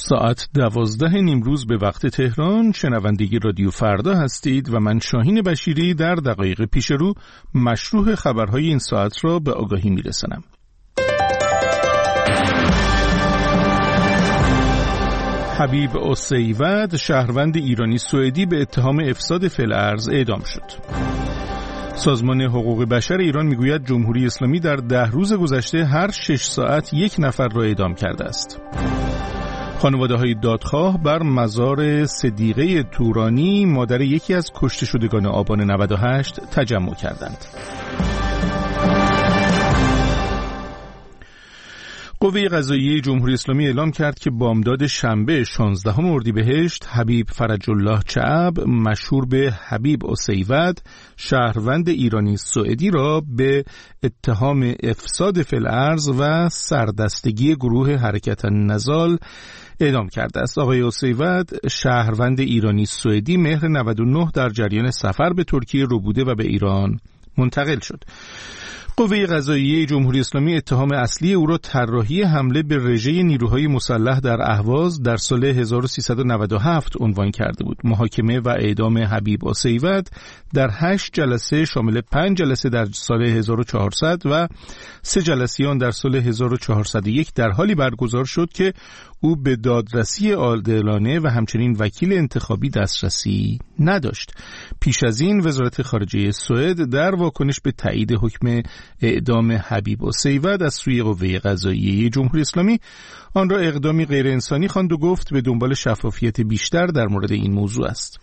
ساعت 12 نیمروز به وقت تهران. شنونده رادیو فردا هستید و من شاهین بشیری در دقایق پیش رو مشروح خبرهای این ساعت را به آگاهی میرسانم. حبیب السیود، شهروند ایرانی سوئدی، به اتهام افساد فی‌الارض اعدام شد. سازمان حقوق بشر ایران میگوید جمهوری اسلامی در 10 روز گذشته هر 6 ساعت یک نفر را اعدام کرده است. خانواده‌های دادخواه بر مزار صدیقه تورانی، مادر یکی از کشته شدگان آبان 98، تجمع کردند. قوه قضاییه جمهوری اسلامی اعلام کرد که بامداد شنبه 16 اردیبهشت حبیب فرج الله چعب، مشهور به حبیب السیود، شهروند ایرانی سوئدی را به اتهام افساد فی‌الارض و سردستگی گروه حرکت النضال اعدام کرده است. آقای السیود، شهروند ایرانی سوئدی، مهر 99 در جریان سفر به ترکیه رو بوده و به ایران منتقل شد. قوه قضاییه جمهوری اسلامی اتهام اصلی او را طراحی حمله به رژه نیروهای مسلح در اهواز در سال 1397 عنوان کرده بود. محاکمه و اعدام حبیب السیود در 8 جلسه شامل 5 جلسه در سال 1400 و 3 جلسه آن در سال 1401 در حالی برگزار شد که او به دادرسی عادلانه و همچنین وکیل انتخابی دسترسی نداشت. پیش از این وزارت خارجه سوئد در واکنش به تایید حکم اعدام حبیب السیود از سوی قوه قضاییه جمهوری اسلامی آن را اقدامی غیر انسانی خواند و گفت به دنبال شفافیت بیشتر در مورد این موضوع است.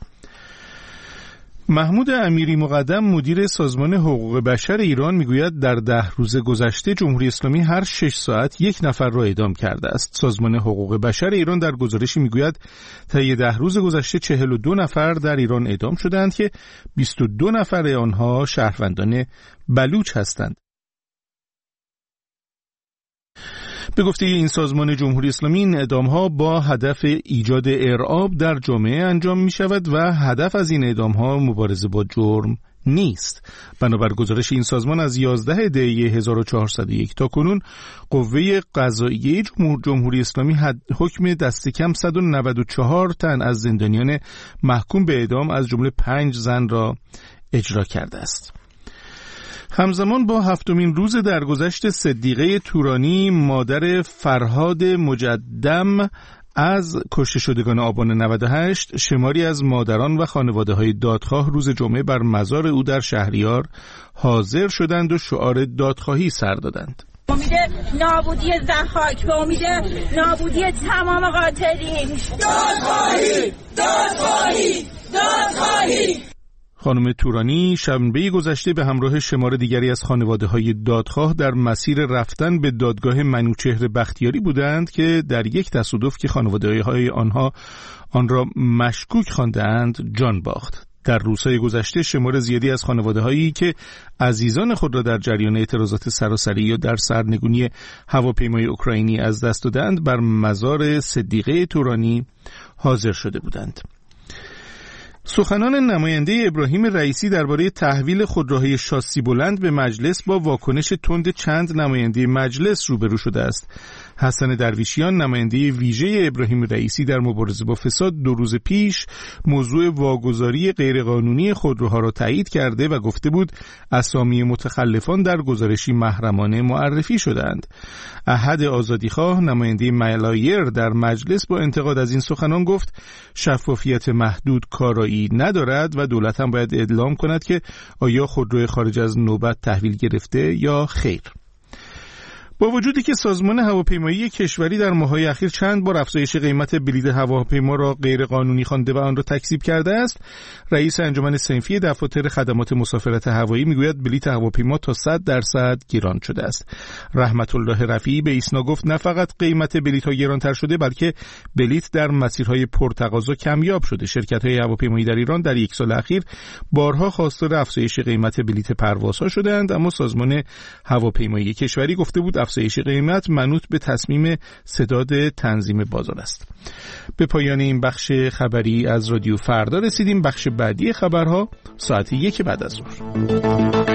محمود امیری مقدم، مدیر سازمان حقوق بشر ایران، میگوید در 10 روز گذشته جمهوری اسلامی هر 6 ساعت یک نفر را اعدام کرده است. سازمان حقوق بشر ایران در گزارشی میگوید طی 10 روز گذشته 42 نفر در ایران اعدام شدند که 22 نفر آنها شهروندان بلوچ هستند. به گفته این سازمان جمهوری اسلامی این اعدام‌ها با هدف ایجاد ارعاب در جامعه انجام می‌شود و هدف از این اعدام‌ها مبارزه با جرم نیست. بنابر گزارش این سازمان از 11 دی 1401 تا کنون قوه قضاییه جمهوری اسلامی حکم دست کم 194 تن از زندانیان محکوم به اعدام از جمله 5 زن را اجرا کرده است. همزمان با 7مین روز درگذشت صدیقه تورانی، مادر فرهاد مجدم از کشته شدگان آبان 98، شماری از مادران و خانواده‌های دادخواه روز جمعه بر مزار او در شهریار حاضر شدند و شعار دادخواهی سر دادند. امید نابودی ضحاک، به امید نابودی تمام قاتلین. دادخواهی، دادخواهی، دادخواهی. خانم تورانی شنبه گذشته به همراه شمار دیگری از خانواده‌های دادخواه در مسیر رفتن به دادگاه منوچهر بختیاری بودند که در یک تصادف که خانواده‌های آنها آن را مشکوک خواندند جان باخت. در روزهای گذشته شمار زیادی از خانواده‌هایی که عزیزان خود را در جریان اعتراضات سراسری یا در سرنگونی هواپیمای اوکراینی از دست دادند بر مزار صدیقه تورانی حاضر شده بودند. سخنان نماینده ابراهیم رئیسی درباره تحویل خودروهای شاسی بلند به مجلس با واکنش تند چند نماینده مجلس روبرو شده است. حسن درویشیان، نماینده ویژه ابراهیم رئیسی در مبارزه با فساد، 2 روز پیش موضوع واگذاری غیرقانونی خودروها را تایید کرده و گفته بود اسامی متخلفان در گزارشی محرمانه معرفی شدند. احد آزادیخواه، نماینده ملایر در مجلس، با انتقاد از این سخنان گفت شفافیت محدود کارایی ندارد و دولت هم باید اعلام کند که آیا خودرو خارج از نوبت تحویل گرفته یا خیر. با وجودی که سازمان هواپیمایی کشوری در ماه‌های اخیر چند بار افزایش قیمت بلیط هواپیما را غیر قانونی خوانده و آن را تکذیب کرده است، رئیس انجمن صنفی دفاتر خدمات مسافرت هوایی میگوید بلیط هواپیما تا 100% گران شده است. رحمت الله رفیعی به ایسنا گفت نه فقط قیمت بلیط‌ها گرانتر شده بلکه بلیط در مسیرهای پرتقاضا کمیاب شده. شرکت‌های هواپیمایی در ایران در 1 سال اخیر بارها خواستار افزایش قیمت بلیط پروازها شده‌اند، اما سازمان هواپیمایی کشوری گفته بود افزایش قیمت منوط به تصمیم ستاد تنظیم بازار است. به پایان این بخش خبری از رادیو فردا رسیدیم. بخش بعدی خبرها ساعت 1 بعد از ظهر.